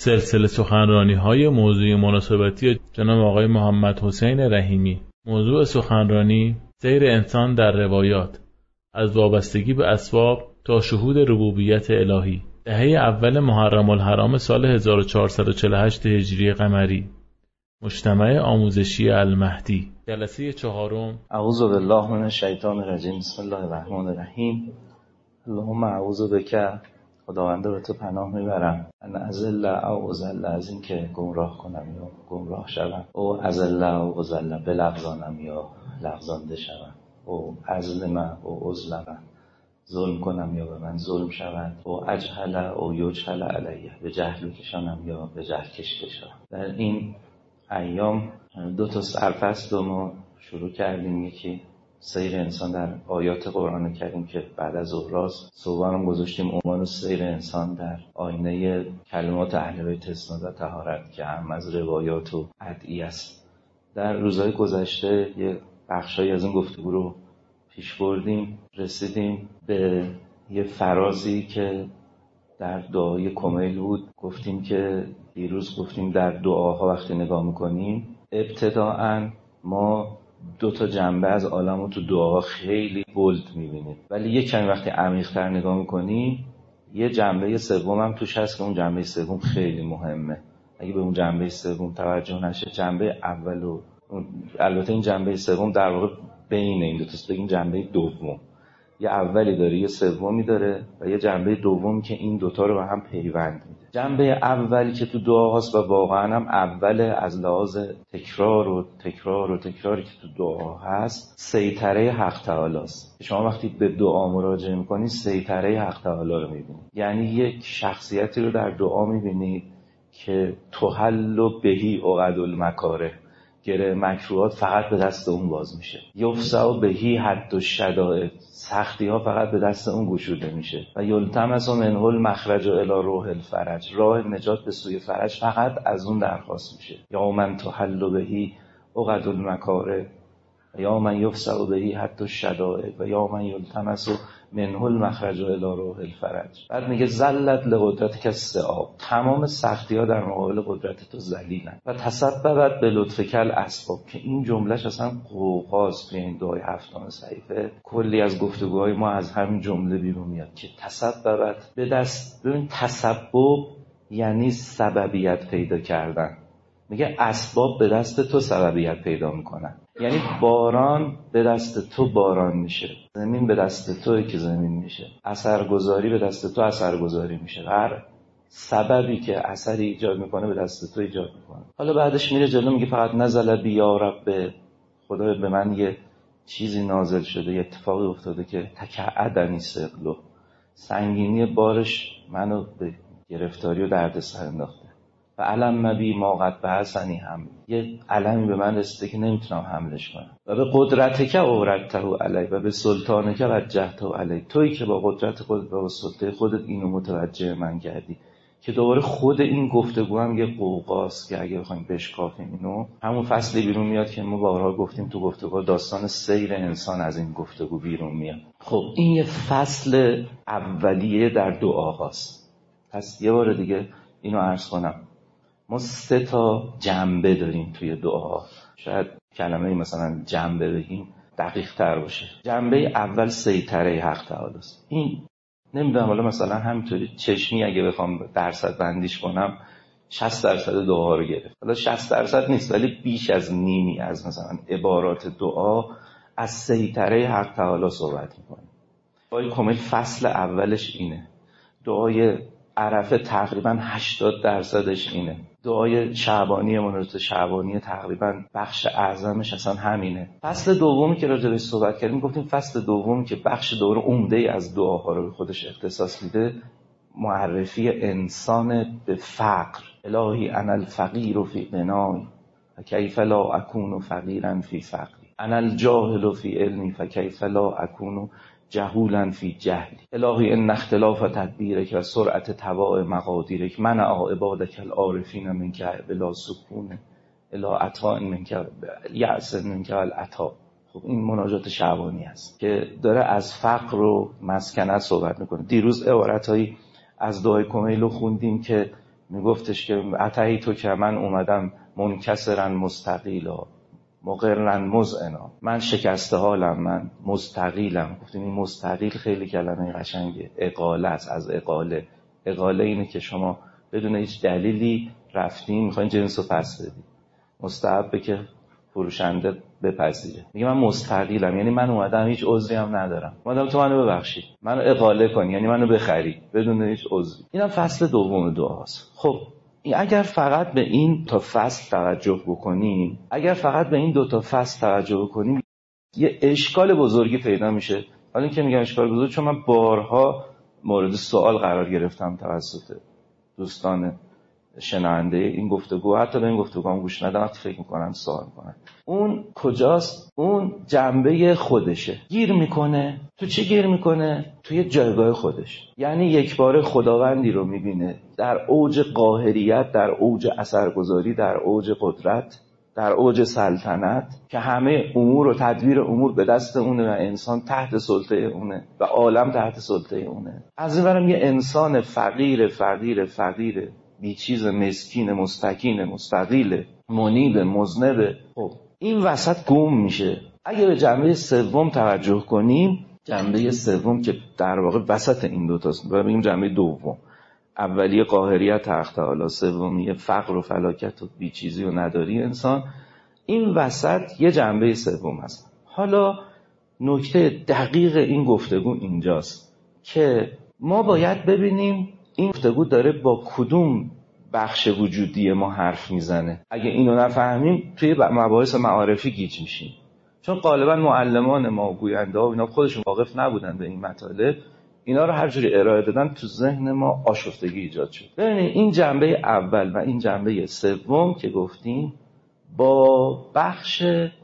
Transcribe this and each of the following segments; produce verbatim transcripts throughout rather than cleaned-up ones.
سلسله سخنرانی‌های موضوع مناسبتی جناب آقای محمد حسین رحیمی. موضوع سخنرانی: سیر انسان در روایات، از وابستگی به اسباب تا شهود ربوبیت الهی. دهه اول محرم الحرام سال هزار و چهارصد و چهل و هشت هجری قمری. مجتمع آموزشی المهدی. جلسه چهارم. اعوذ بالله من الشیطان الرجیم. بسم الله الرحمن الرحیم. اللهم اعوذ بک، خداوندا به تو پناه میبرم، ان ازل او ازل، از این که گمراه کنم یا گمراه شوم، او ازل او ازل، بلغزانم یا لغزانده شوم، او ازلم او ازلم، ظلم کنم یا به من ظلم شود، او اجهل او یجهل علیه، به جهل کشانم یا به جهل کشیده شوم. در این ایام دو تا سرفصل رو ما شروع کردیم. یکی سیر انسان در آیات قرآن کریم که بعد از ظهراست، صبحانم گذاشتیم عنوان سیر انسان در آینه کلمات اهل بیت اسناد و طهارت که هم از روایات و ادعیه است. در روزهای گذشته یه بخشایی از این گفتگو رو پیش بردیم، رسیدیم به یه فرازی که در دعای کمیل بود. گفتیم که دیروز گفتیم در دعاها وقتی نگاه میکنیم ابتداعاً ما دو تا جنبه از عالم رو تو دعاها خیلی بولد میبینیم، ولی یه کمی وقتی عمیق‌تر نگاه میکنیم یه جنبه سوم هم توش هست که اون جنبه سوم خیلی مهمه. اگه به اون جنبه سوم توجه نشه، جنبه اول و البته این جنبه سوم در واقع بین این دو تاست، بگیم جنبه دوم. یه اولی داره، یه سومی داره و یه جنبه دومی که این دوتا رو به هم پیوند میده. جنبه اولی که تو دعاهاست و واقعا هم اول از لحاظ تکرار و تکرار و تکراری که تو دعا هست، سیطره حق تعالی است. شما وقتی به دعا مراجعه میکنید سیطره حق تعالی رو میبینید، یعنی یک شخصیتی رو در دعا میبینید که تحل بهی عقد المکاره، گره مکروهات فقط به دست اون باز میشه، یفسع بهی حد الشدائد، سختی ها فقط به دست اون گشوده میشه، و یلتمس منه المخرج الی روح الفرج، راه نجات به سوی فرج فقط از اون درخواست میشه. یا من تحل بهی عقد المکاره و یا من یفسع بهی حد الشدائد و یا من یلتمس منه المخرج الی روح الفرج. بعد میگه زلت لقدرتک الصعاب، تمام سختی ها در مقابل قدرت تو ذلیلن، و تسببت به لطفک الاسباب، که این جملهش اصلا قوقاست. توی این دعای هفتم صحیفه کلی از گفتگوهای ما از همین جمله بیرون میاد که تسببت به دست. ببین تسبب یعنی سببیت پیدا کردن. میگه اسباب به دست تو سببیت پیدا میکنن، یعنی باران به دست تو باران میشه، زمین به دست توئه که زمین میشه، اثرگذاری به دست تو اثرگذاری میشه، هر سببی که اثری ایجاد میکنه به دست تو ایجاد میکنه. حالا بعدش میره جلو میگه فقط نزل بی یا رب، خدا به من یه چیزی نازل شده، یه اتفاقی افتاده که تکعدنی ثقله، سنگینی بارش منو به گرفتاری و دردسر انداخته، و علم مبی ما قد بعثنی هم، یه علمی به من رسیده که نمیتونم حملش کنم، و به قدرتک اوردته علی و به سلطانک وجهته علی، تویی که با قدرت خودت و با سلطه خودت اینو متوجه من کردی. که دوباره خود این گفتگو هم یه قوقاست که اگه بخوایم بشکافیم اینو، همون فصلی بیرون میاد که ما بارها گفتیم تو گفتگو، داستان سیر انسان از این گفتگو بیرون میاد. خب این یه فصل اولیه در دعاهاست. پس یه بار دیگه اینو عرض کنم، ما سه تا جنبه داریم توی دعا. شاید کلمه مثلا جنبه بگیم دقیق تر باشه. جنبه اول سیطره حق تعالی است. این نمیدونم، حالا مثلا همینطوری چشمی اگه بخوام درصد بندیش کنم شصت درصد دعا رو گرفت. حالا شصت درصد نیست ولی بیش از نیمی از مثلا عبارات دعا از سیطره حق تعالی صحبت میکنه. دعای کامل فصل اولش اینه. دعای عرفه تقریبا هشتاد درصدش اینه. دعای شعبانی مناجات شعبانی تقریبا بخش اعظمش اصلا همینه. فصل دومی که راجع بهش صحبت کردیم گفتیم فصل دومی که بخش دور عمده از دعاها رو به خودش اختصاص میده، معرفی انسان به فقر. الهی انا الفقیر فی غنای فکیف لا اکون فقیرا فی فقری، انا الجاهل فی علمی فکیف لا اکون جهولا فی جهلی، الهی ان اختلاف تدبیرک و سرعت تواع مقادیرک منع عبادک العارفین منک بلا سکون الی عطاء منک یأس منک العطاء. خب این مناجات شعبانی است که داره از فقر و مسکنت صحبت میکنه. دیروز عبارتایی از دعای کمیل رو خوندیم که میگفتش که اتهی تو که من اومدم منکسرا مستقیلا مقرن مذعنا، من شکسته حالم، من مستقیلم. گفتیم این مستقیل خیلی کلمه قشنگه، اقاله است، از اقاله. اقاله اینه که شما بدون هیچ دلیلی رفتین میخواین جنسو پس بدید. مستحبه که فروشنده بپذیره. میگه من مستقیلم، یعنی من اومدم هیچ عذری هم ندارم، اومدم تو منو ببخشی، منو اقاله کنی، یعنی منو بخری بدون هیچ عذری. اینم فصل دوم دعاست. خب اگر فقط به این تا فصل توجه بکنیم، اگر فقط به این دو تا فصل توجه بکنیم، یه اشکال بزرگی پیدا میشه. حالا اینکه میگم اشکال بزرگ چون من بارها مورد سوال قرار گرفتم توسط دوستان شنونده این گفتگو، حتی به این گفتگو هم گوش ندن، وقتی فکر میکنن سوال میکنن. اون کجاست؟ اون جنبه خودشه. گیر میکنه. تو چی گیر میکنه؟ توی جایگاه خودش. یعنی یک بار خداوندی رو میبینه در اوج قاهریت، در اوج اثرگذاری، در اوج قدرت، در اوج سلطنت، که همه امور و تدبیر امور به دست اونه و انسان تحت سلطه اونه و عالم تحت سلطه اونه. از این برم یه انسان فقیر فقیر فقیر بیچیز، مسکین، مستکین، مستقیل، منیب، مذنب. خب این وسط گم میشه. اگه به جنبه سوم توجه کنیم، جنبه سوم که در واقع وسط این دو تاست، باید بگیم جنبه دوم. اولی قاهریت تخت اعلی، سومی فقر و فلاکت و بیچیزی و نداری انسان. این وسط یه جنبه سوم هست. حالا نکته دقیق این گفتگو اینجاست که ما باید ببینیم این گفتگو داره با کدوم بخش وجودی ما حرف میزنه. اگه اینو نفهمیم توی مباحث معارفی گیج میشیم، چون غالبا معلمان ما و گوینده ها اینا خودشون واقف نبودن به این مطالب، اینا رو هر جوری ارائه دادن تو ذهن ما آشفتگی ایجاد شد. ببینید این جنبه اول و این جنبه سوم که گفتیم با بخش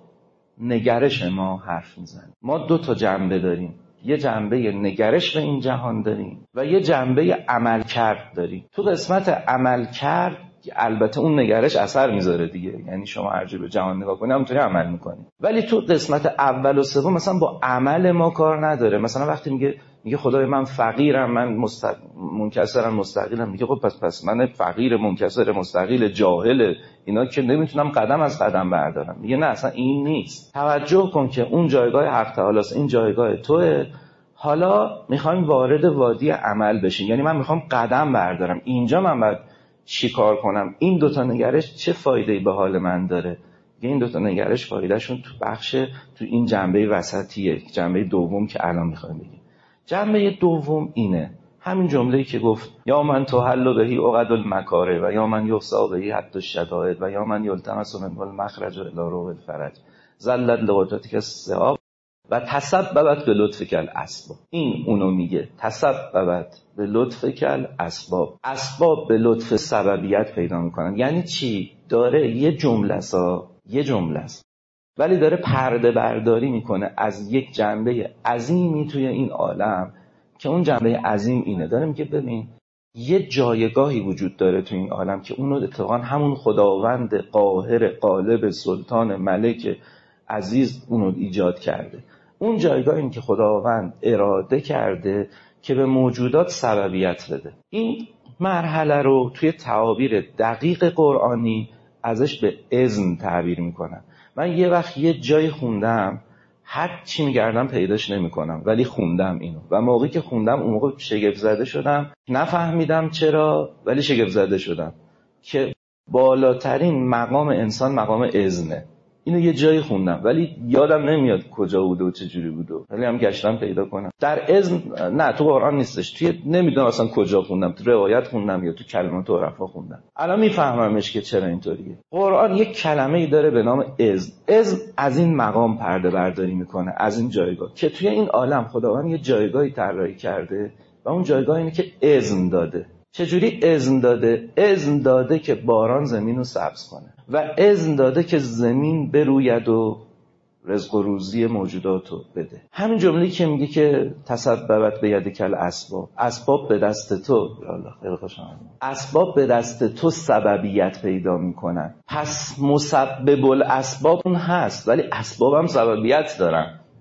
نگرش ما حرف میزنه. ما دو تا جنبه داریم، یه جنبه نگرش به این جهان داریم و یه جنبه عمل کرد داریم. تو قسمت عمل کرد البته اون نگرش اثر میذاره دیگه، یعنی شما هر جور به جهان نگاه کنی همونطوری عمل میکنی. ولی تو قسمت اول و سوم مثلا با عمل ما کار نداره. مثلا وقتی میگه میگه خدای من فقیرم، من مست... منکسرم مستقیلم، میگه خب پس پس من فقیر منکسر مستقیل جاهل اینا که نمیتونم قدم از قدم بردارم. میگه نه اصلا این نیست. توجه کن که اون جایگاه حق تعالی است، این جایگاه توئه. حالا میخوایم وارد وادی عمل بشیم، یعنی من میخوام قدم بردارم. اینجا من باید چی کار کنم؟ این دوتا نگرش چه فایده‌ای به حال من داره؟ این دوتا نگرش فایدهشون تو بخش تو این جنبه وسطیه، جنبه دوم که الان میخوایم بگیم. جنبه دوم اینه، همین جمله‌ای که گفت یا من تحل بهی عقد المکاره و یا من یحصا بهی حد الشدائد و یا من یلتمس منه المخرج الی روح الفرج زلت لقطتک الصعاب و تسببت به لطفک الاسباب. این اونو میگه، تسببت به لطفک الاسباب. اسباب به لطف سببیت پیدا میکنن. یعنی چی؟ داره یه جمله سا یه جمله است ولی داره پرده برداری میکنه از یک جنبه عظیمی توی این عالم که اون جنبه عظیم اینه. داره میگه ببین یه جایگاهی وجود داره توی این عالم که اونو اتفاقا همون خداوند قاهر قالب سلطان ملک عزیز اونو ایجاد کرده. اون جایگاه این که خداوند اراده کرده که به موجودات سببیت بده. این مرحله رو توی تعابیر دقیق قرآنی ازش به اذن تعبیر میکنن. من یه وقت یه جای خوندم، هر چی میگردم پیداش نمیکنم، ولی خوندم اینو و موقعی که خوندم اون موقع شگفت زده شدم. نفهمیدم چرا ولی شگفت زده شدم که بالاترین مقام انسان مقام اذنه. اینو یه جایی خوندم ولی یادم نمیاد کجا بود و چه جوری بود، ولی هم گشتم پیدا کنم. در اذن نه تو قرآن نیستش، توی نمیدونم اصلا کجا خوندم، تو روایت خوندم یا تو کلمات عرفا خوندم. الان میفهممش که چرا اینطوریه. قرآن یک کلمه‌ای داره به نام اذن. اذن از این مقام پرده برداری میکنه، از این جایگاه که توی این عالم خداوند یه جایگاهی طراحی کرده و اون جایگاه اینه که اذن داده. چجوری اذن داده؟ اذن داده که باران زمین رو سبز کنه و اذن داده که زمین بروید و رزق و روزی موجودات رو بده. همین جمله‌ای که میگه که تسببت به یدک الاسباب، اسباب به دست تو، الله خیلی خوشم اومد، اسباب به دست تو سببیت پیدا میکنن. پس مسبب الاسباب اون هست ولی اسباب هم سببیت دارن.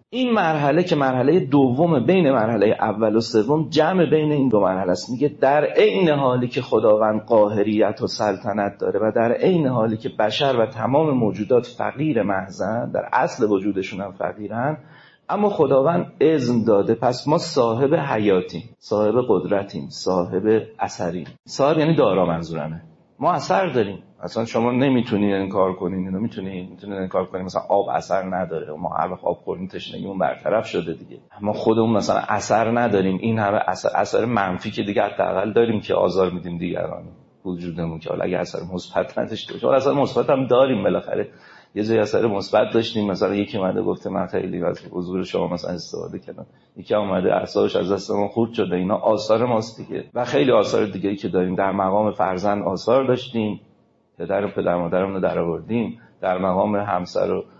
این مرحله که مرحله دوم بین مرحله اول و سوم، جمع بین این دو مرحله است. میگه در عین حالی که خداوند قاهریت و سلطنت داره و در عین حالی که بشر و تمام موجودات فقیر محضن، در اصل وجودشون هم فقیرن، اما خداوند اذن داده، پس ما صاحب حیاتیم، صاحب قدرتیم، صاحب اثریم. صاحب یعنی دارا منظورمه. ما اثر داریم. اصلا شما نمیتونین انکار کنین، اینو میتونین میتونین انکار کنین مثلا آب اثر نداره، ما هر وقت آب خوردیم تشنگیمون برطرف شده دیگه. ما خودمون مثلا اثر نداریم، این همه اثر اثر منفی که دیگه حداقل داریم که آزار میدیم دیگران وجودمون، که حالا اگه اثر مثبت نداشته باشه، اثر مثبت هم داریم بالاخره. یه جای اثر مثبت داشتیم، مثلا یکی اومده گفته من خیلی از حضور شما مثلا استفاده کردم، یکی اومده اعصابش از دست ما خورد شده، اینا آثار ماست دیگه. و خیلی آثار دیگه‌ای که داریم. در مقام فرزند آثار داشتیم، پدر و پدر مادرمون رو درآوردیم، در مقام همسر و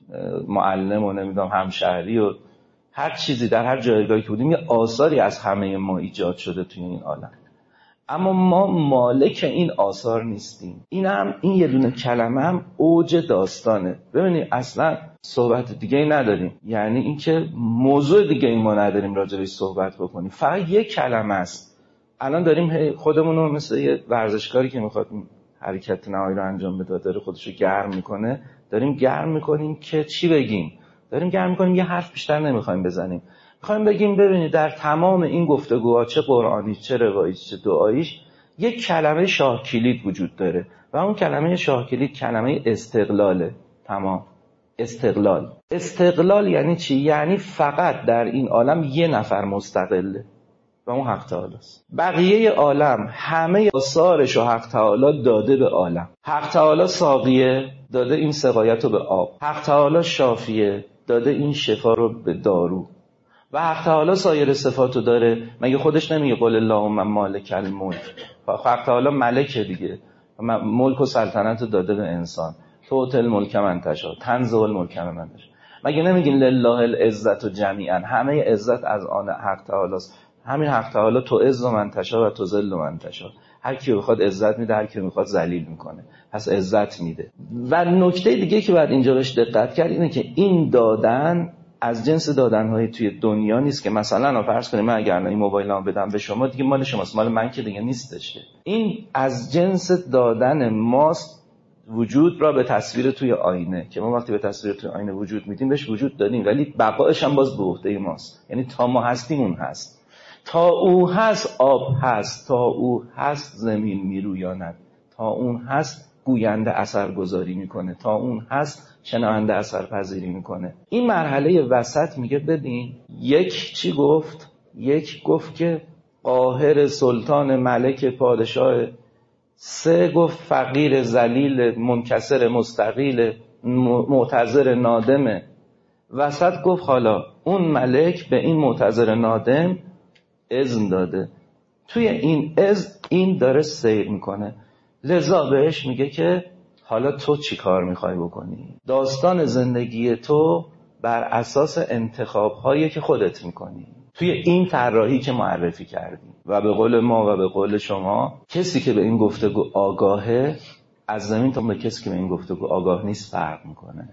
معلم و نمیدونم همشهری و هر چیزی، در هر جایگاهی که بودیم یه آثاری از همه ما ایجاد شده توی این عالم. اما ما مالک این آثار نیستیم. این هم این یه دونه کلمه هم اوج داستانه. ببینید اصلا صحبت دیگه ای نداریم، یعنی اینکه موضوع دیگه ای ما نداریم راجعش صحبت بکنیم، فقط یه کلمه است. الان داریم خودمون رو مثل یه ورزشکاری که میخواد حرکت نهایی رو انجام بده، داره خودش رو گرم میکنه، داریم گرم میکنیم که چی بگیم؟ داریم گرم میکنیم یه حرف بیشتر نمیخوایم بزنیم. میخوایم بگیم ببینید در تمام این گفتگوها، چه قرآنی چه روایی چه دعاییش، یک کلمه شاه کلید وجود داره و اون کلمه شاه کلید کلمه استقلاله. تمام. استقلال. استقلال یعنی چی؟ یعنی فقط در این عالم یه نفر مستقله و اون حق تعالی است. بقیه عالم همه آثارش رو حق تعالی داده به عالم. حق تعالی ساقیه، داده این سقایت رو به آب. حق تعالی شافیه، داده این شفا رو به دارو. و حق تعالی سایر صفاتو داره. مگه خودش نمیگه قل اللهم مالک الملک؟ حق تعالی ملکه دیگه، ملک و سلطنت رو داده به انسان. تؤتی الملک من تشاء، تنزع الملک من تشاء. مگه نمیگین لله العزت جمیعا؟ همه عزت از آن حق تعالی است. همین حق تعالی تو عز من تشاء و تو ذل من تشاء. هر کی بخواد عزت میده، هر کی میخواد ذلیل میکنه، پس عزت میده. و نکته دیگه که باید اینجا بهش دقت کرد اینه که این دادن از جنس دادن‌های توی دنیا نیست که مثلا فرض کنیم من اگر این موبایلمو بدم به شما دیگه مال شماست، مال من که دیگه نیستش. این از جنس دادن ماست، وجود را به تصویر توی آینه، که ما وقتی به تصویر توی آینه وجود میدیم بهش وجود دادیم، ولی بقایش هم باز به عهده ماست. یعنی تا ما هستیم اون هست، تا او هست آب هست، تا او هست زمین میرویاند، تا اون هست گوینده اثر گذاری میکنه، تا اون هست شنونده اثر پذیری میکنه. این مرحله وسط میگه ببین، یک چی گفت؟ یک گفت که قاهر، سلطان، ملک، پادشاه. سه گفت فقیر، ذلیل، منکسر، مستقیل، معتذر، نادمه. وسط گفت حالا اون ملک به این معتذر نادم اذن داده، توی این اذن این داره سیر میکنه، لذا بهش میگه که حالا تو چی کار میخوای بکنی؟ داستان زندگی تو بر اساس انتخاب‌هایی که خودت میکنی توی این طراحی که معرفی کردی. و به قول ما و به قول شما، کسی که به این گفتگو آگاهه از زمین تا به کسی که به این گفتگو آگاه نیست فرق میکنه.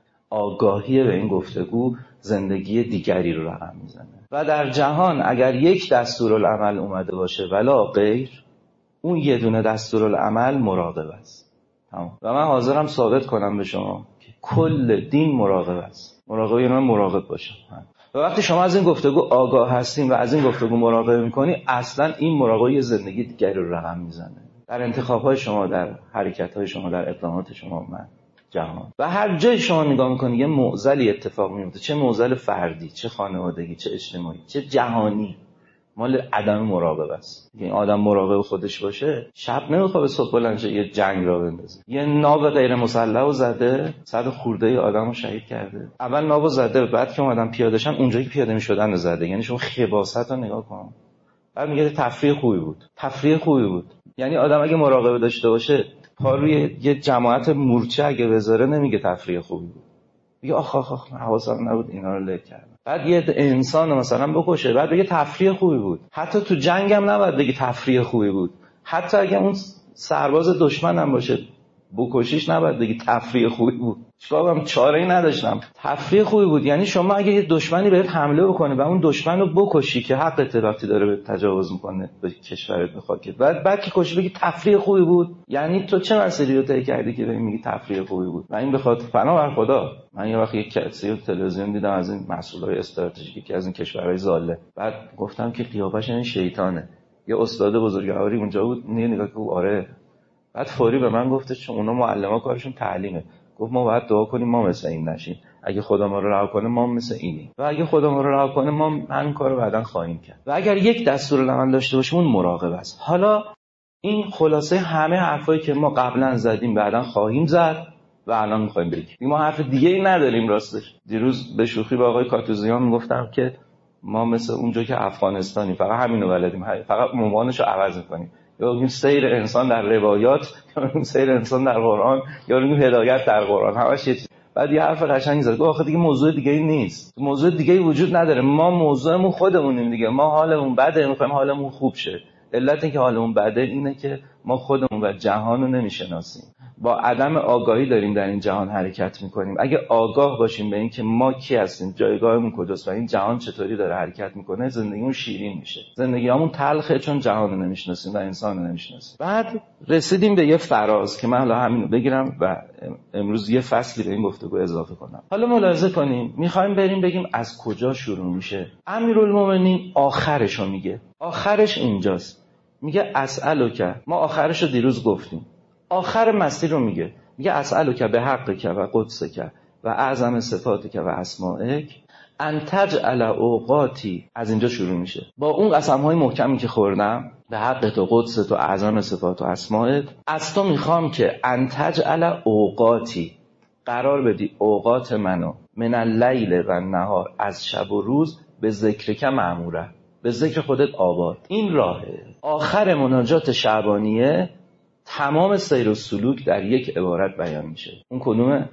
آگاهی به این گفتگو زندگی دیگری رو رقم میزنه. و در جهان اگر یک دستورالعمل اومده باشه ولا غیر، اون یه دونه دستورالعمل مراقبه است. تمام. و من حاضرم ثابت کنم به شما که کل دین مراقبه است. مراقبه یعنی من مراقب باشم. و وقتی شما از این گفتگو آگاه هستین و از این گفتگو مراقبه میکنی، اصلا این مراقبه یه زندگی دیگری رو رقم میزنه در انتخاب‌های شما، در حرکت‌های شما، در اقدامات شما. من جهان و هر جای شما نگاه میکنی یه معضلی اتفاق میفته، چه معضل فردی، چه خانوادگی، چه اجتماعی، چه جهانی، مال عدم مراقبه است. این آدم مراقب خودش باشه، شب نمیخواد صبح بلند شه یه جنگ را بندازه. یه ناو غیر مسلحو زده، صد خورده آدمو شهید کرده. اول ناو زده، بعد که اومدن پیاده شن اونجایی که پیاده میشدن زده. یعنی شما خباثت رو نگاه کن. بعد میگه تفریح خوبی بود. تفریح خوبی بود. یعنی آدم اگه مراقبه داشته باشه، پا روی یه جماعت مورچه اگه بذاره نمیگه تفریح خوبی بود. میگه آخ آخ آخ حواسم نبود اینا رو له کردم. بعد یه انسان مثلا بکشه، بعد بگه تفریح خوبی بود. حتی تو جنگ هم نباید بگه تفریح خوبی بود. حتی اگه اون سرباز دشمن هم باشه، بکشیش نباید بگی تفریح خوبی بود. شاید چاره‌ای نداشتم. تفریح خوبی بود. یعنی شما اگه یه دشمنی بهت حمله بکنه و اون دشمن رو بکشی که حق اطلاعاتی داره به تجاوز میکنه به کشورت، به خاکت، بعد بعد که کشی بگی تفریح خوبی بود، یعنی تو چه مسئله رو طی کردی که میگی تفریح خوبی بود؟ و این به خاطر پناه بر خدا. من یه وقت یک کسی تلویزیون دیدم از این مسئولای استراتژیکی که از این کشورهای ظالم، بعد گفتم که قیافش این شیطانه. یه استاد بزرگواری اونجا بود، نگاه که آره. بعد فوری به من گفته چون اونا معلما کارشون تعلیمه، گفت ما باید دعا کنیم ما مثل این نشیم، اگه خدا ما رو رها کنه ما مثل اینیم، و اگه خدا ما رو رها کنه ما همین کارو بعداً خواهیم کرد. و اگر یک دستورالعمل داشته باشیم اون مراقبه است. حالا این خلاصه همه حرفایی که ما قبلا زدیم بعداً خواهیم زد و الان می‌خوایم بگیم. ما حرف دیگه ای نداریم. راستش دیروز به شوخی با آقای کاتوزیان میگفتم که ما مثل اونجا که افغانستانی فقط همینو بلدیم، فقط عنوانشو عوض می‌کنیم. یا میگیم سیر انسان در روایات، یا میگیم سیر انسان در قرآن، یا میگیم هدایت در قرآن، همش یه چیز. بعد یه حرف قشنگی زد، گفت آخه دیگه موضوع دیگه ای نیست، موضوع دیگه ای وجود نداره، ما موضوعمون خودمونیم دیگه، ما حالمون بده میخوایم حالمون خوب شه. علت اینکه حالمون بده اینه که ما خودمون و جهان رو نمیشناسیم، با عدم آگاهی داریم در این جهان حرکت میکنیم. اگه آگاه باشیم به این که ما کی هستیم، جایگاهمون کجاست و این جهان چطوری داره حرکت میکنه، زندگیمون شیرین میشه. زندگیامون تلخه چون جهان رو نمیشناسیم و انسان رو نمیشناسیم. بعد رسیدیم به یه فراز که من حالا همین رو بگیرم و امروز یه فصلی به این گفتگو اضافه کنم. حالا ملاحظه کنیم، میخوایم بریم بگیم از کجا شروع میشه. امیرالمومنین آخرش رو میگه، آخرش اینجاست، میگه اسألک. ما آخرش رو دیروز گفتیم، آخر مسیر رو میگه، میگه اسألک به حقک و قدسک و اعظم صفاتک و اسمائک ان تجعل اوقاتی. از اینجا شروع میشه با اون قسم‌های محکمی که خوردم، به حقت و قدست و اعظم صفات و اسمائت، از تو میخوام که ان تجعل اوقاتی، قرار بدی اوقات منو، من اللیل و النهار، از شب و روز، به ذکرک معموره، به ذکر خودت آباد. این راهه. آخر مناجات شعبانیه تمام سیر و سلوک در یک عبارت بیان میشه. اون کدومه؟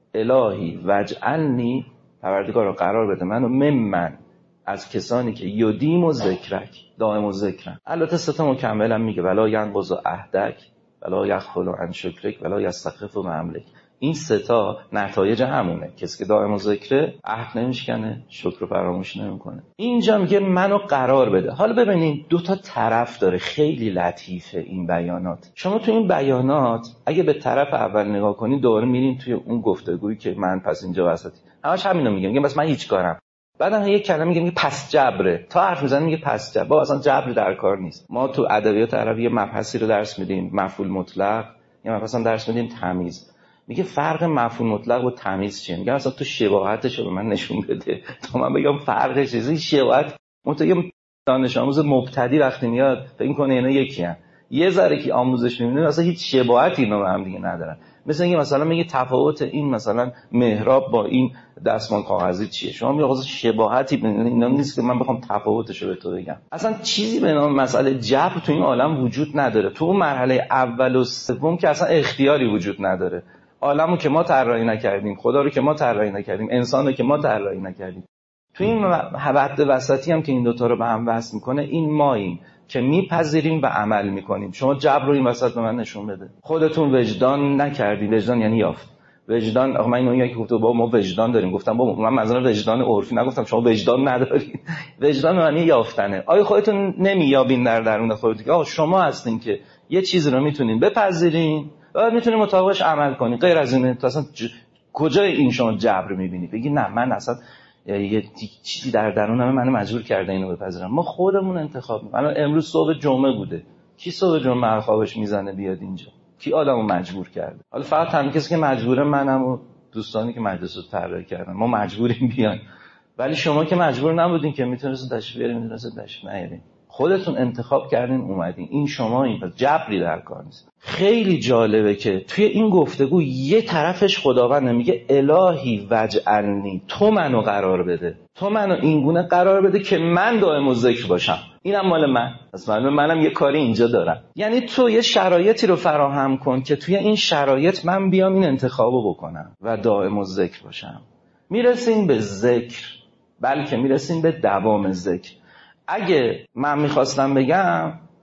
الهی وجعلنی، پروردگار رو قرار بده منو، ممن، از کسانی که یدیم و ذکرک، دائم و ذکرن. البته سه تا مکملم میگه، ولا ینقض عهدک ولا یغفل عن شکرک ولا یستخف مملک. این سه تا نتایج همونه. کسی که دائم و ذکره عهد نمیشکنه، شکر رو فراموش نمیکنه. اینجا میگه منو قرار بده. حالا ببینید دو تا طرف داره، خیلی لطیفه این بیانات. شما تو این بیانات اگه به طرف اول نگاه کنید دوباره میرین توی اون گفتگویی که من پس اینجا وسطی همش همینو میگم، میگم بس من هیچ کارم. بعدم یک کلمه میگه میگه پس جبره، تا حرف میزنه میگه پس جبر. با اصلا جبر در کار نیست. ما تو ادبیات عربی مبحثی رو درس میدیم، مفعول مطلق، یا مثلا درس میدیم تمیز. میگه فرق مفعول مطلق و تمیز چیه؟ میگه مثلا تو شباهتش رو به من نشون بده تا من بگم فرقش چیه. این شباهت متأ دانش آموز مبتدی وقتی میاد فکر میکنه اینا یکی ان، یه ذره که آموزش میبینه مثلا هیچ شباهتی اینا با هم دیگه ندارن. مثلا اینکه مثلا میگه تفاوت این مثلا محراب با این دستمال کاغذی چیه، شما میگه اصلا شباهتی بین اینا نیست که من بخوام تفاوتش رو به تو بگم. اصلا چیزی به نام مسئله جبر تو این عالم وجود نداره. تو اون مرحله اول و سوم که اصلا اختیاری وجود نداره. عالمو که ما طراحی نکردیم، خدا رو که ما طراحی نکردیم، انسانو که ما طراحی نکردیم. تو این حد وسطی هم که این دوتا رو به هم وصل میکنه، این ماییم که میپذیریم و عمل میکنیم. شما جبر رو این وسط به من نشون بده. خودتون وجدان نکردی. وجدان یعنی یافت. وجدان، آخه من اینو یکی گفت بابا ما وجدان داریم، گفتم بابا من مثلا وجدان عرفی نگفتم، شما وجدان ندارید. وجدان معنی یافتنه. آیا خودتون نمییابین در درون خودتون؟ آقا شما هستین که یه چیزی رو میتونین بپذیرین و میتونین مطابقش عمل کنین. غیر از اینه تو اصلا ج... کجای این شما جبر میبینی؟ بگی نه من اصلا یه چیزی در درونم منو مجبور کرده اینو بپذیرم. ما خودمون انتخاب می‌کنیم. امروز صبح جمعه بوده، کی صبح جمعه خوابش میزنه بیاد اینجا؟ کی آدمو مجبور کرده؟ حالا فقط تنها کسی که مجبوره منم و دوستانی که مجلس رو طراحی کردن. ما مجبوریم بیان، ولی شما که مجبور نبودین که میتونستید تشریف بیارین، میتونستید تشریف نیارین. خودتون انتخاب کردین اومدین. این شما، این پس جبری در کار نیست. خیلی جالبه که توی این گفتگو یه طرفش خداوند میگه الهی وجعلنی، تو منو قرار بده، تو منو اینگونه قرار بده که من دائم الذکر باشم. اینم مال من، پس معلومه منم یه کاری اینجا دارم. یعنی تو یه شرایطی رو فراهم کن که توی این شرایط من بیام این انتخابو بکنم و دائم الذکر باشم. میرسیم به ذکر، بلکه میرسیم به دوام ذکر. اگه من میخواستم بگم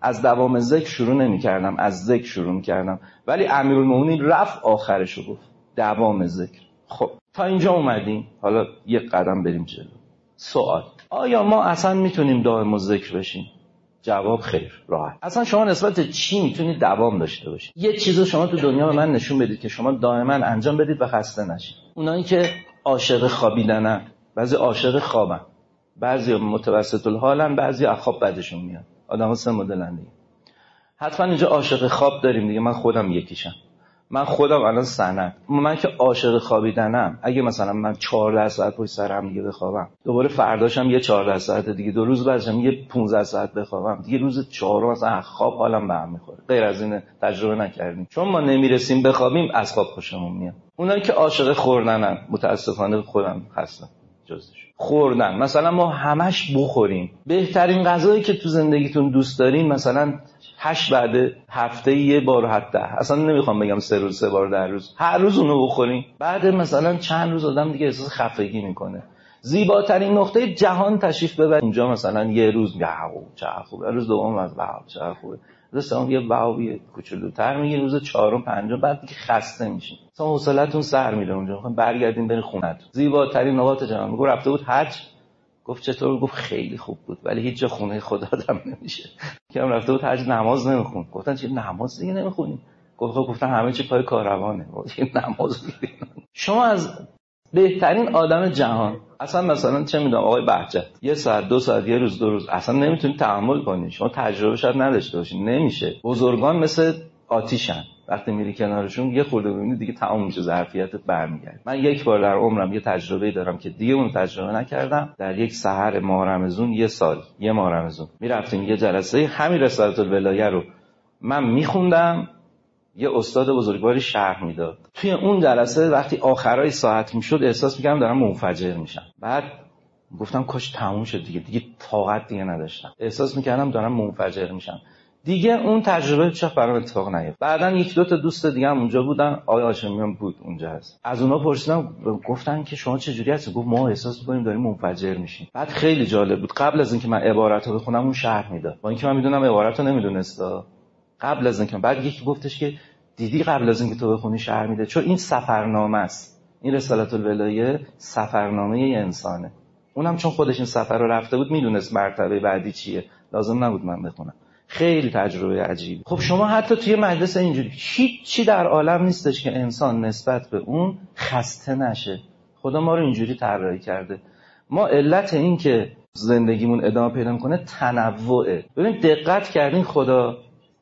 از دوام ذکر شروع نمی‌کردم، از ذکر شروع می‌کردم، ولی امیرالمومنین رفت آخرشو گفت دوام ذکر. خب تا اینجا اومدیم، حالا یک قدم بریم جلو. سوال: آیا ما اصلا میتونیم دائم الذکر بشیم؟ جواب: خیر، راحت. اصلا شما نسبت چی میتونید دوام داشته باشید؟ یه چیزو شما تو دنیا به من نشون بدید که شما دائما انجام بدید و خسته نشید. اونایی که عاشق خوابیدنن، بعضی عاشق خوابن، بعضی متوسط الحالن، بعضی از خواب بعدشون میاد. آدم‌ها سه مدلن دیگه. حتما اینجا عاشق خواب داریم دیگه. من خودم یکیشم. من خودم الان سند من که عاشق خوابیدنم، اگه مثلا من چهارده ساعت پشت سر هم دیگه بخوابم، دوباره فرداشم یه چهارده ساعت دیگه، دو روز بعدشم یه پانزده ساعت بخوابم، دیگه روز چهارم مثلا خواب حالم به هم میخوره. غیر از این تجربه نکردیم، چون ما نمیرسیم بخوابیم از خواب خوشمون میاد. اونایی که عاشق خوردنن، متاسفانه خودم هستم جزش. خوردن، مثلا ما همش بخوریم. بهترین غذایی که تو زندگیتون دوست دارین مثلا هشت بعد هفته یه بار، حتی اصلا نمیخوام بگم سه روز سه بار در روز، هر روز اونو بخورین. بعد مثلا چند روز آدم دیگه احساس خفگی میکنه. زیباترین نقطه جهان تشریف ببرید اونجا، مثلا یه روز واو چه خوبه، روز دوم از واو چه خوبه، روز سوم یه واو کوچولوتر میگه، روز چهارم پنجم بعد دیگه خسته میشین، مثلا حوصله‌تون سر میره. اونجا میخوام برگردین برین خونه‌تون. زیباترین نقاط جهان. میگه رفته بود حج، گفت چطور؟ گفت خیلی خوب بود، ولی هیچ جا خونه خدا آدم نمیشه. که هم رفته بود حج نماز نمیخوند. گفتن چه نماز دیگه نمیخونی؟ گفت گفتن همه چی پای کاروانه، دیگه نماز میگیرن. شما از بهترین آدم جهان، اصلا مثلا چه میدونم آقای بهجت، یه ساعت دو ساعت یه روز دو روز اصلا نمیتونید تحمل کنید. شما تجربه شاید نداشته باشین، نمیشه. بزرگان مثل آتیشن، وقتی میری کنارشون یه خورده ببینید دیگه تمام میشه، ظرفیتت برمیگرده. من یک بار در عمرم یه تجربه دارم که دیگه اون تجربه نکردم. در یک سحر ماه رمضان، یه سال یه ماه رمضان میرفتیم یه جلسه همین رسالت الولایه رو من میخوندم، یه استاد بزرگواری شرح میداد. توی اون جلسه وقتی آخرای ساعت میشد احساس میکردم دارم منفجر میشم. بعد گفتم کاش تموم شد دیگه، دیگه طاقت دیگه نداشتم. احساس میکردم دارم منفجر میشم. دیگه اون تجربه چه برام اتفاق نیفتاد. بعدن یک دو تا دوست دیگه هم اونجا بودن، آقای هاشمیان بود اونجا هست. از اونها پرسیدم، گفتن که شما چه جوری هستید؟ گفت ما احساس می‌کنیم داریم منفجر میشیم. بعد خیلی جالب بود، قبل از اینکه من عباراتو بخونم اون شرح میداد، با اینکه من میدونم عباراتو نمیدونستا. قبل از اینکه بعد یکی گفتش که دیدی قبل از اینکه تو بخونی شرح میده، چون این سفرنامه است. این رسالت الولایه سفرنامه ی انسانه. اونم چون خودش این سفر رو رفته بود میدونست مرتبه بعدی چیه، لازم نبود من بخونم. خیلی تجربه عجیبی. خب شما حتی توی مجلس اینجوری هیچ چی در عالم نیستش که انسان نسبت به اون خسته نشه. خدا ما رو اینجوری طراحی کرده. ما علت این که زندگیمون ادامه پیدا میکنه تنوعه. ببین دقت کردین خدا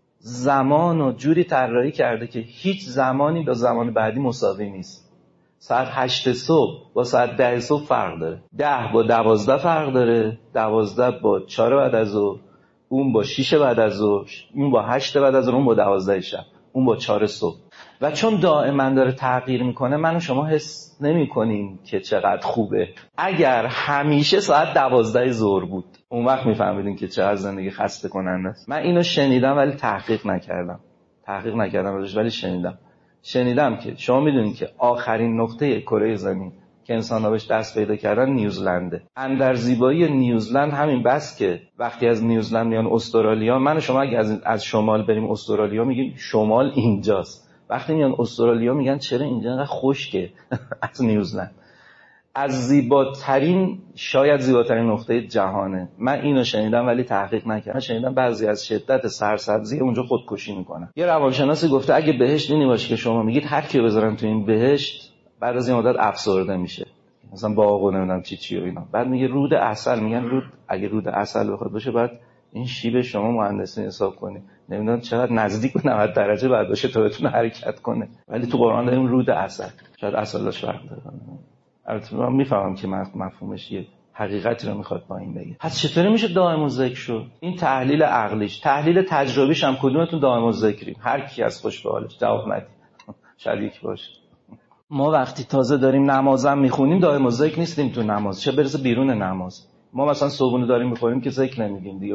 زمان و جوری طراحی کرده که هیچ زمانی با زمان بعدی مساوی نیست. ساعت هشت صبح با ساعت ده صبح فرق داره، ده با دوازده فرق داره، دوازده با چهار بعد از ظهر، اون با شیش بعد از ظهر، اون با هشت بعد از ظهر، اون با دوازده شب، اون با چهار صبح. و چون دائما داره تغییر میکنه، من و شما حس نمی‌کنیم که چقدر خوبه. اگر همیشه ساعت دوازده ظهر بود، اون وقت میفهمیدین که چقدر زندگی خسته کننده است. من اینو شنیدم ولی تحقیق نکردم. تحقیق نکردم ولی شنیدم. شنیدم که شما میدونید که آخرین نقطه کره زمین که انسان‌ها بهش دست پیدا کردن نیوزلنده. اندر زیبایی نیوزلند همین بس که وقتی از نیوزلند میان استرالیا، من و شما اگه از از شمال بریم استرالیا میگیم شمال اینجاست. وقتی میان استرالیا میگن چرا اینجا انقدر خشکه. از نیوزلند. از زیباترین، شاید زیباترین نقطه جهانه. من اینو شنیدم ولی تحقیق نکردم. من شنیدم بعضی از شدت سرسبزی اونجا خودکشی میکنن. یه روانشناسی گفته اگه بهشت اینی باشه که شما میگید هر کی بذارن تو این بهشت بعد از این مدت افسرده میشه، مثلا باغ و نمیدونم چی چی و اینا. بعد میگه رود عسل، میگن رود اگه رود عسل بخواد باشه بعد این شیب شما مهندسی حساب کنی، نمیدونم چقدر نزدیک به نود درجه بعد باشه تا بتونه حرکت کنه. ولی تو قرآن داریم رود عسل. شاید عسلش فرق داره. البته من میفهمم که مفهومش یه حقیقتی رو میخواد با این بگه. پس چطوری میشه دائم الذکر شد؟ این تحلیل عقلیش، تحلیل تجربیش هم کدومتون دائم الذکریم؟ هر کی از خوش به حالش جواب ندید. شاید یک باشه. ما وقتی تازه داریم نمازم میخونیم دائم الذکر نیستیم تو نماز، چه برسه بیرون نماز. ما مثلا صبحونه داریم میخوریم که ذکر نمیگیم دیگه، بعد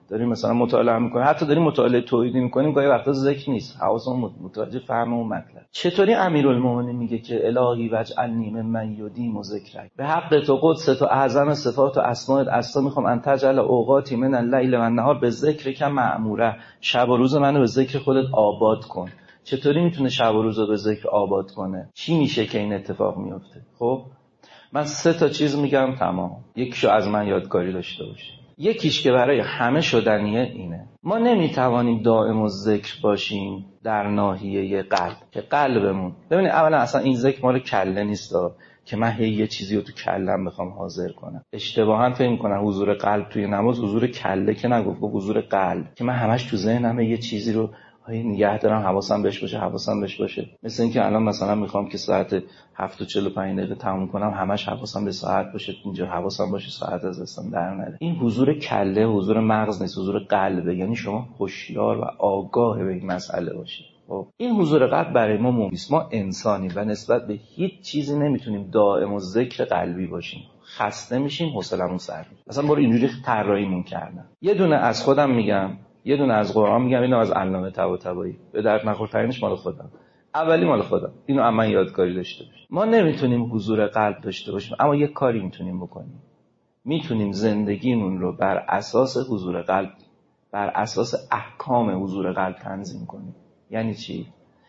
داریم مثلا مطالعه میکنیم، حتی داریم مطالعه توحیدی میکنیم، گاهی وقتا ذکر نیست، حواسمون متوجه فهم اون مطلب. چطوری امیرالمومنین میگه که الهی واجعلنی ممن یدیم ذکرک، به حق تو قدس تو اعظم صفات و اسماء استا میخوام ان تجعل اوقاتی من اللیل و النهار به ذکرک معموره، شب و روز منو به ذکر خودت آباد کن. چطوری میتونه شب و روز رو به ذکر آباد کنه؟ چی میشه که این اتفاق میفته؟ خب من سه تا چیز میگم تمام، یکیشو از من یادگاری داشته باشید. یکیش که برای همه شدنیه اینه، ما نمیتوانیم دائم الذکر باشیم در ناحیه قلب، که قلبمون ببینید اولا اصلا این ذکر مال کله نیست که من هی یه چیزی رو تو کلم بخوام حاضر کنم. اشتباها فکر می‌کنن حضور قلب توی نماز حضور کله که نگفت، حضور قلب که من همش تو ذهنم یه چیزی رو های نگه دارم، حواسم بهش باشه حواسم بهش باشه. مثل اینکه الان مثلا میخوام که ساعت هفت و چهل و پنج دقیقه تموم کنم، همش حواسم به ساعت باشه، اینجا حواسم باشه ساعت از دستم در نره. این حضور کله، حضور مغز نیست، حضور قلبه. یعنی شما هوشیار و آگاه به این مسئله باشید. خب این حضور قلب برای ما مهم است. ما انسانی و نسبت به هیچ چیزی نمیتونیم دائم الذکر قلبی باشیم. خسته میشیم، حوصله‌مون سر میره. مثلا برو اینجوری طراحیمون کردن. یه دونه از خودم میگم، یه دونه از قرآن میگم، اینو از علامه طباطبایی. به درد نخورترینش مال خودم. اولی مال خودم. اینو اما یادگاری داشته باشیم. ما نمیتونیم حضور قلب داشته باشیم، اما یه کاری میتونیم بکنیم. میتونیم زندگیمون رو بر اساس حضور قلب، بر اساس احکام حضور قلب تنظیم کنیم. یعنی چی؟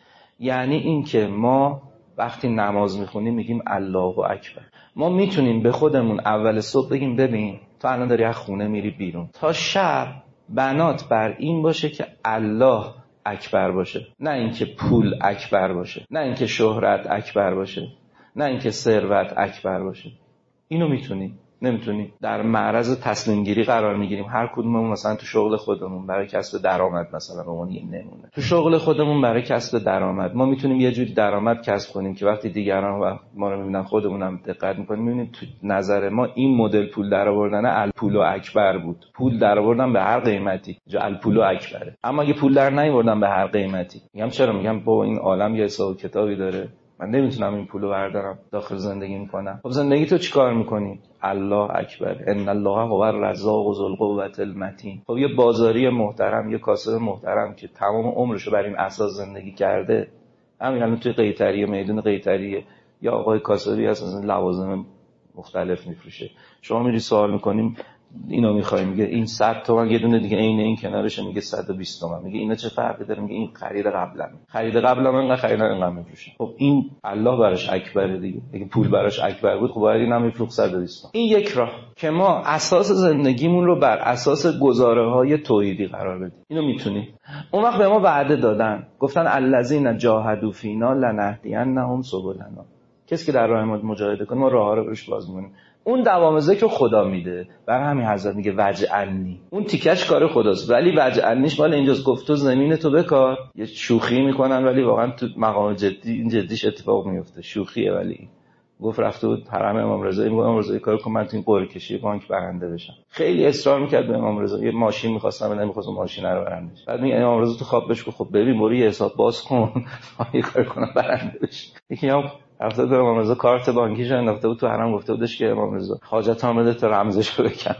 یعنی این که ما وقتی نماز میخونیم میگیم الله اکبر. ما میتونیم به خودمون اول صبح بگیم ببین تو الان داری از خونه میری بیرون، تا شب بنات بر این باشه که الله اکبر باشه، نه اینکه پول اکبر باشه، نه اینکه شهرت اکبر باشه، نه اینکه ثروت اکبر باشه. اینو میتونی؟ نمیتونی. در معرض تصمیم گیری قرار میگیریم هر کدوممون، مثلا تو شغل خودمون برای کسب درآمد، مثلا به عنوان یه نمونه تو شغل خودمون برای کسب درآمد ما میتونیم یه جوری درآمد کسب کنیم که وقتی دیگران ما رو میبینن خودمونم دقت میکنیم، میبینیم تو نظر ما این مدل پول درآوردن الپولو اکبر بود. پول درآوردن به هر قیمتی، جا الپولو اکبره. اما اگه پول در نیاوردن به هر قیمتی، میگم چرا؟ میگم با این عالم یه حساب کتابی داره، من نمیتونم این پولو بردارم داخل زندگی میکنم. خب زندگی تو چیکار میکنی؟ الله اکبر، ان الله هو الرزاق ذو القوة المتین. خب یه بازاری محترم، یه کاسب محترم که تمام عمرشو بر این اساس زندگی کرده، همین الان توی قیطریه، میدون قیطریه، یا آقای کاسبی هست از لوازم مختلف میفروشه، شما میری سوال میکنیم اینو میخوای، میگه این صد تومن، یه دونه دیگه عین این کنارش میگه صد و بیست تومن، میگه اینا چه فرقی داره؟ میگه این خرید قبلا، خرید قبلا انقدر خریدن انقدر میفروشه. خب این الله براش اکبره دیگه. اگه پول براش اکبر بود خب باید اینا میفروخت صد و بیست تومن. این یک راه که ما اساس زندگیمون رو بر اساس گزاره‌های توحیدی قرار بدیم. اینو میتونی. اون وقت به ما وعده دادن، گفتن الذین جاهدوا فینا لنهدینهم سبلنا. کسی که در راه ما مجاهده کنه ما راه‌ها رو بهش باز می‌کنیم. اون دوام ذکر خدا میده. برای همین حضرت میگه وجعلنی، اون تیکش کار خداست، ولی وجعلنیش مال اینجاست. گفت تو زمین تو بکار. یه شوخی میکنن ولی واقعا تو مقام جدی این جدیش اتفاق میفته. شوخیه ولی گفت رفته بود حرم امام رضا، میگه امام رضا کار کن من تو این قرعه کشی بانک برنده بشم. خیلی اصرار میکرد به امام رضا، یه ماشین می‌خواستم ولی نمی‌خواست ماشین رو برندش. بعد میگه امام رضا تو خواب بهش گفت خب ببین برو یه حساب باز کن یه کار کنم برنده بشی. یکی هم رفته بود امام رضا کارت بانکیش انداخته بود تو حرم، گفته بودش که امام رضا حاجت آمده تا رمزشو بکن.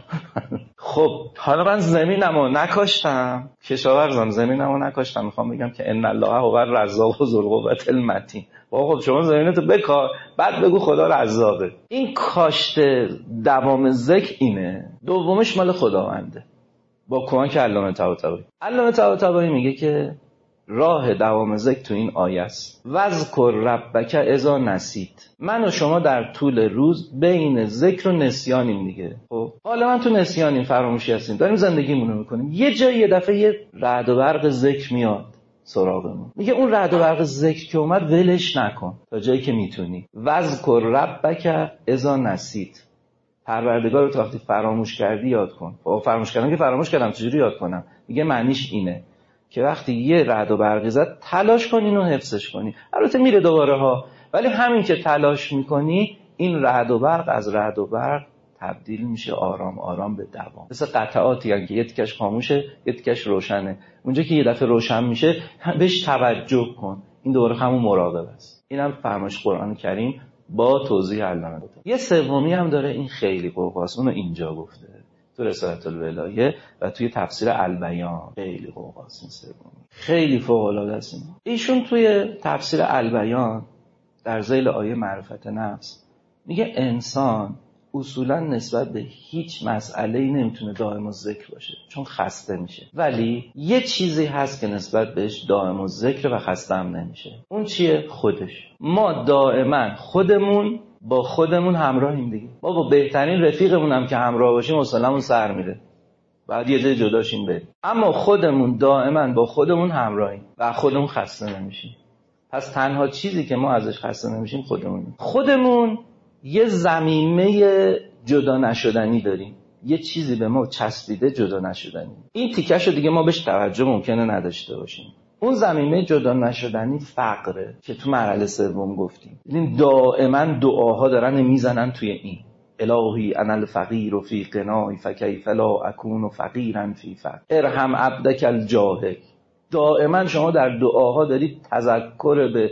خب حالا من زمینمو نکاشتم، کشاورزم زمینمو نکاشتم، میخوام بگم که ان الله هو الرزاق ذو القوة المتین. خب شما زمینتو بکار بعد بگو خدا رزاقه. این کاشت دوام ذکر اینه. دومش مال خداونده با کمک علامه طباطبایی. علامه طباطبایی میگه که راه دوام ذکر تو این آیه است. وذکر ربک اذا نسیت. من و شما در طول روز بین ذکر و نسیانیم دیگه. خب حالا من تو نسیانیم، فراموشی هستیم، داریم زندگیمون رو میکنیم، یه جایی یه دفعه یه رعد و برق ذکر میاد سراغمون. میگه اون رعد و برق ذکر که اومد ولش نکن تا جایی که میتونی. وذکر ربک اذا نسیت. پروردگار رو تا وقتی فراموش کردی یاد کن. خب فراموش کردم که فراموش کردم، چجوری یاد کنم؟ میگه معنیش اینه که وقتی یه رعد و برقی زد تلاش کنی اینو حفظش کنی. البته میره دوباره ها، ولی همین که تلاش میکنی این رعد و برق از رعد و برق تبدیل میشه آرام آرام به دوام. مثل قطعاتی یعنی که یه تیکش خاموشه یه تیکش روشنه، اونجا که یه دفعه روشن میشه بهش توجه کن. این دوباره همون مراقبه است. اینم فرمایش قرآن کریم با توضیح علامه داده. یه سومی هم داره، این خیلی قوقاست، اونو اینجا گفته تو رسالت الولایه و توی تفسیر البیان. خیلی قوقاست این سوم، خیلی فوق العاده است. ایشون توی تفسیر البیان در ذیل آیه معرفت نفس میگه انسان اصولا نسبت به هیچ مسئله‌ای نمیتونه دائم الذکر باشه چون خسته میشه، ولی یه چیزی هست که نسبت بهش دائم الذکر و خسته هم نمیشه. اون چیه؟ خودش. ما دائما خودمون با خودمون همراهیم دیگه. ما با بهترین رفیقمون هم که همراه باشیم اصلا سر میره، بعد یه جای جداشیم بریم. اما خودمون دائما با خودمون همراهیم و خودمون خسته نمیشیم. پس تنها چیزی که ما ازش خسته نمیشیم خودمون. خودمون یه ضمیمه جدا نشدنی داریم، یه چیزی به ما چسبیده جدا نشدنی. این تیکشو دیگه ما بهش توجه ممکنه نداشته باشیم. اون ضمیمه جدا نشدنی فقره که تو مرحله سوم گفتیم. این دائما دعاها دارن میزنن توی این الهی انا الفقیر فی غنای فکیف لا اکون فقیرا فی فقر ارحم عبدک الجاهل. دائما شما در دعاها دارید تذکر به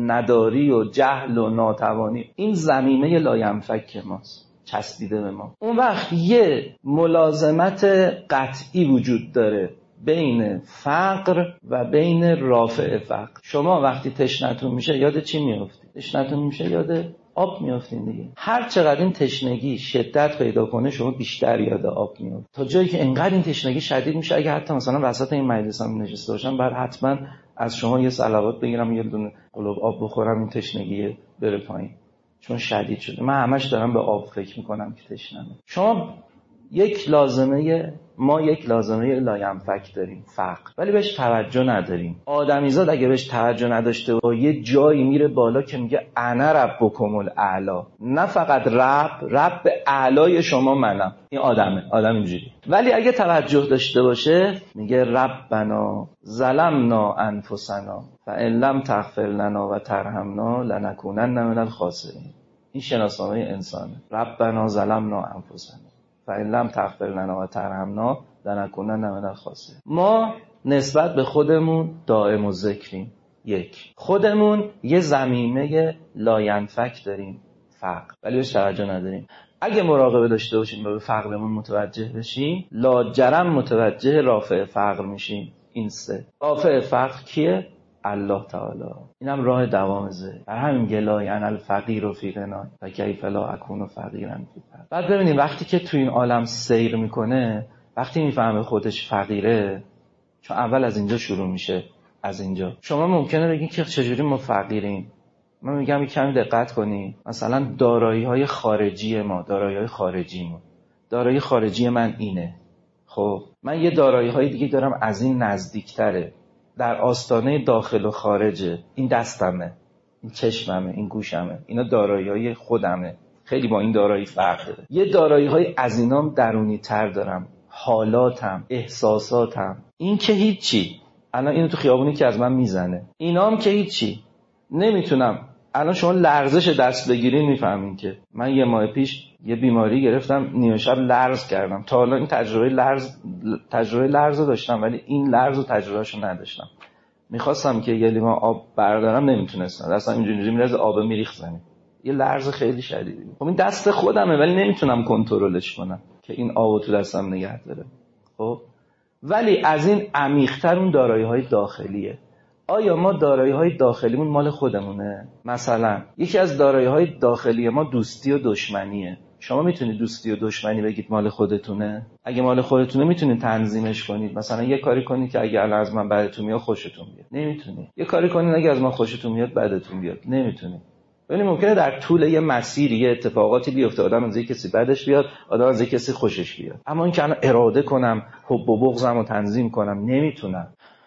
نداری و جهل و ناتوانی. این ضمیمه لاینفک ماست، چسبیده به ما. اون وقت یه ملازمت قطعی وجود داره بین فقر و بین رافع فقر. شما وقتی تشنتون میشه یاد چی میافتید؟ تشنتون میشه یاد آب میافتین دیگه. هر چقدر این تشنگی شدت پیدا کنه شما بیشتر یاد آب میافتید، تا جایی که انقدر این تشنگی شدید میشه اگه حتی مثلا وسط این مجلس هم نشسته باشم بعد حتما از شما یه صلوات بگیرم یه دونه قلوب آب بخورم این تشنگی بره پایین، چون شدید شده. من همش دارم به آب فکر میکنم که تشنمه. شما یک لازمه ما یک لازمه لاینفک داریم، فقر، ولی بهش توجه نداریم. آدمیزاد اگه بهش توجه نداشته و یه جایی میره بالا که میگه انا ربکم الاعلی، نه فقط رب رب اعلای شما منم، این آدمه، آدم اینجوری. ولی اگه توجه داشته باشه میگه ربنا ظلمنا انفسنا فان لم تغفر لنا و ترحمنا لنکونن من الخاسرین. این شناسنامه انسانه. ربنا ظلمنا انفسنا فإن لم تغفر لنا و ترحمنا لنکونن من الخاسرین. ما نسبت به خودمون دائم الذکریم. یک، خودمون یه ضمیمه لاینفک داریم، فقر، ولی بهش توجه نداریم. اگه مراقبه داشته باشیم و به فقرمون متوجه بشیم لاجرم متوجه رافع فقر میشیم. این سه رافع فقر کیه؟ الله تعالی. اینم راه دوام زه. بر همین گلای انا الفقیر فی غنای و کیف لا اکون فقیرا فی فقر. بعد ببینید وقتی که تو این عالم سیر میکنه، وقتی میفهمه خودش فقیره، چون اول از اینجا شروع میشه. از اینجا شما ممکنه بگین که چجوری ما فقیریم. من میگم کمی دقت کنی. مثلا دارایی های خارجی ما، دارایی های خارجی ما، دارایی خارجی من اینه. خب من یه دارایی های دیگه دارم از این نزدیکتره، در آستانه داخل و خارجه. این دستمه، این چشممه، این گوشمه، اینا دارایی‌های خودمه. خیلی با این دارایی فرق داره. یه دارایی‌های از اینام درونی تر دارم، حالاتم، احساساتم. این که هیچی. الان اینو تو خیابونی که از من میزنه، اینام که هیچی. نمیتونم. الان شما لرزش دست بگیرین میفهمین که من یه ماه پیش یه بیماری گرفتم، نیمه شب لرز کردم. تا حالا این تجربه لرز تجربه لرز رو داشتم ولی این لرز رو تجربهشو نداشتم. میخواستم که یه لیوان آب بردارم نمیتونستم، اصلا اینجوری میرزه آب میریخت زمین. یه لرز خیلی شدیدی. خب این دست خودمه ولی نمیتونم کنترلش کنم که این آبو تو دستم نگه داره. خب ولی از این عمیق‌تر اون دارایی‌های داخلیه. آیا ما دارایی‌های داخلیمون مال خودمونه؟ مثلا یکی از دارایی‌های داخلی ما دوستی و دشمنیه. شما میتونید دوستی و دشمنی بگید مال خودتونه؟ اگه مال خودتونه میتونید تنظیمش کنید. مثلا یه کاری کنید که اگه الان از من بدتون میاد خوشتون بیاد. نمیتونید. یه کاری کنید اگه از من خوشتون میاد بدتون بیاد. نمیتونید. ولی ممکنه در طول یه مسیر یه اتفاقاتی بیفته، آدم از کسی بدش بیاد، آدم از کسی خوشش بیاد. اما این که الان اراده کنم، حب و بغضم رو تنظیم کنم، نمیتونم.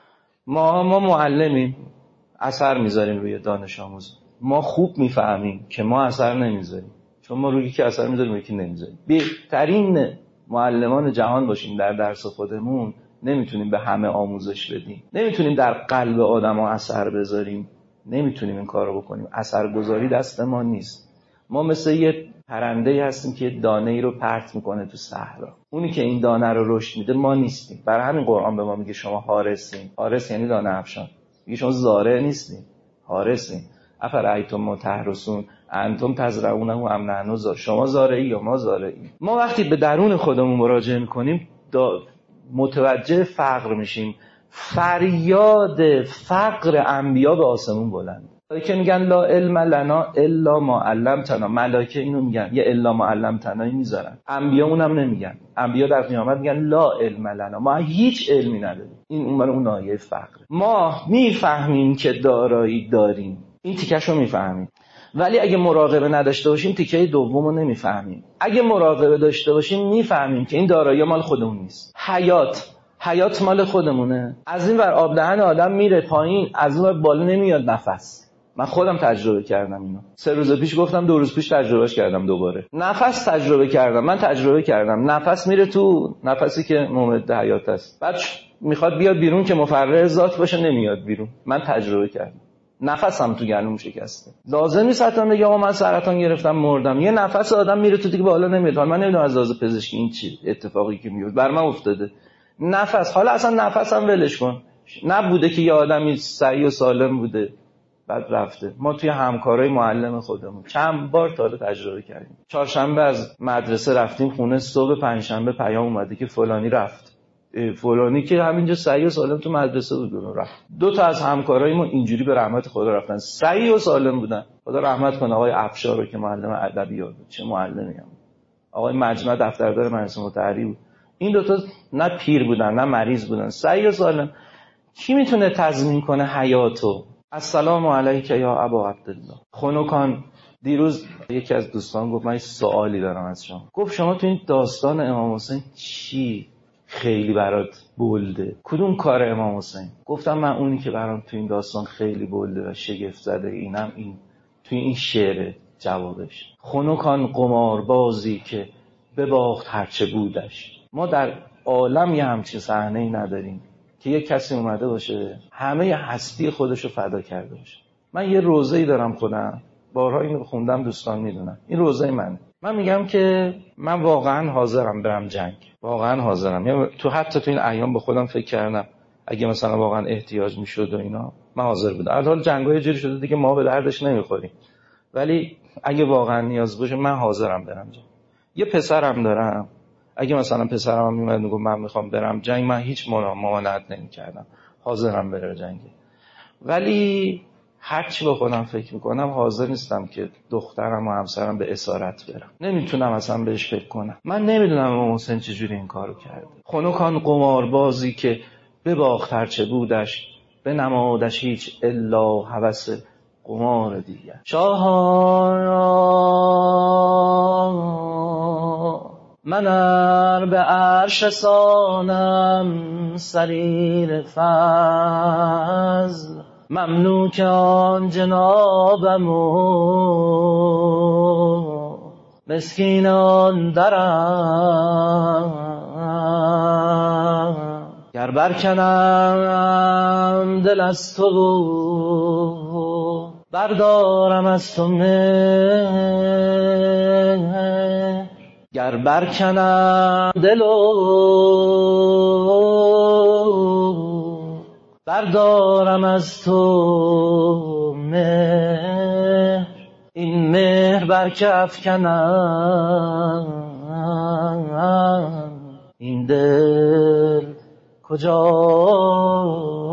ما ما معلمیم، اثر میذاریم روی دانش آموز. ما خوب میفهمیم که ما اثر نمیذاریم، چون ما روی که اثر میذاریم یکی نمیذاریم. بهترین معلمان جهان باشیم در درس خودمون، نمیتونیم به همه آموزش بدیم، نمیتونیم در قلب آدم‌ها اثر بذاریم، نمیتونیم این کارو بکنیم. اثرگذاری دست ما نیست. ما مثل یه پرنده‌ای هستیم که دانه‌ای رو پرت میکنه تو صحرا. اونی که این دانه رو رشد میده ما نیستیم. برای همین قرآن به ما میگه شما حارسین. حارس یعنی دانه افشان. میگه شما زارع نیستین، حارسین. افرایتم ما تحرسون انتم تزرعونه ام نحن زارعون، شما زارعی یا ما زارعی. ما وقتی به درون خودمون مراجعه میکنیم متوجه فقر میشیم. فریاد فقر انبیا به آسمون بلند. که میگن لا علم لنا الا ما علمتنا، ملائکه اینو میگن، یه الا ما علمتنا میذارن. انبیا اونم نمیگن. انبیا در قیامت میگن لا علم لنا، ما هیچ علمی نداریم. این اون اون آیه فقر. ما میفهمیم که دارایی داریم، این تیکشو میفهمیم، ولی اگه مراقبه نداشته باشیم تیکه دومو نمیفهمیم. اگه مراقبه داشته باشیم میفهمیم که این دارایی مال خودمون نیست. حیات حیات مال خودمونه. از این ور آب دهن آدم میره پایین، از اون ور بالا نمیاد نفس. من خودم تجربه کردم اینو. سه روز پیش گفتم، دو روز پیش تجربهش کردم دوباره. نفس تجربه کردم، من تجربه کردم. نفس میره تو، نفسی که ممد حیات است. بعد میخواد بیاد بیرون که مفرح ذات باشه، نمیاد بیرون. من تجربه کردم. نفسم تو گلوم شکسته. لازم نیست حتما بگم آقا من سرطان گرفتم مردم. یه نفس آدم میره تو دیگه بالا نمیاد. من نمیدونم از لحاظ پزشکی این چی اتفاقی که میفته بر من افتاده. نفس، حالا اصلا نفسم ولش کن. نبوده که یه آدمی صحیح و سالم بوده بعد رفته. ما توی همکارای معلم خودمون چند بار تا حالا تجربه کردیم. چهارشنبه از مدرسه رفتیم خونه، صبح پنجشنبه پیام اومده که فلانی رفت. فلانی که همینجا صحیح و سالم تو مدرسه بود و رفت. دو تا از همکارای ما اینجوری به رحمت خدا رفتن، صحیح و سالم بودن. خدا رحمت کنه آقای افشار رو که معلم ادبیات بود. چه معلمی هم. آقای مجمع دفتردار مدرسه متحری بود. این دو تا نه پیر بودن نه مریض بودن، صحیح و سالم. کی میتونه تضمین کنه حیاتو؟ السلام علیک یا ابا عبدالله. خنکان دیروز یکی از دوستان گفت من سوالی دارم از شما. گفت شما تو این داستان امام حسین چی خیلی برات بولده؟ کدوم کار امام حسین؟ گفتم من اونی که برام تو این داستان خیلی بولده و شگفت زده اینم این تو این شعر جوابش. خنکان قماربازی که بباخت هرچه بودش. ما در عالم یه همچین صحنه‌ای نداریم که یه کسی اومده باشه همه هستی خودشو فدا کرده باشه. من یه روزه‌ای دارم خودم، بارها اینو خوندم، دوستان میدونن این روزه منه. من میگم که من واقعا حاضرم برم جنگ، واقعا حاضرم. یعنی تو حتی تو این ایام به خودم فکر کردم اگه مثلا واقعا احتیاج میشد و اینا من حاضر بودم. الان جنگای جوری شده دیگه ما به دردش نمیخوریم، ولی اگه واقعا نیاز باشه من حاضرم برم جنگ. یه پسرم دارم، اگه مثلا پسرم هم میومد میگفت من میخوام برم جنگ، من هیچ ممانعت نمیکردم، حاضرم بره جنگ. ولی هرچی به خودم فکر میکنم حاضر نیستم که دخترم و همسرم به اسارت برم. نمیتونم اصلا بهش فکر کنم. من نمیدونم امام حسین چجوری این کارو کرده. خنکان قماربازی که بباخت هرچه بودش، به نمادش هیچ الا هوس قمار دیگر. شاهان من ار به عرش سانم سریر فضل، مملوک آن جنابم و مسکینان درم. گر برکنم دل از تو بردارم از تو مهر، گر برکنم دل بردارم از تو مهر، این مهر بر که افکنم این دل کجا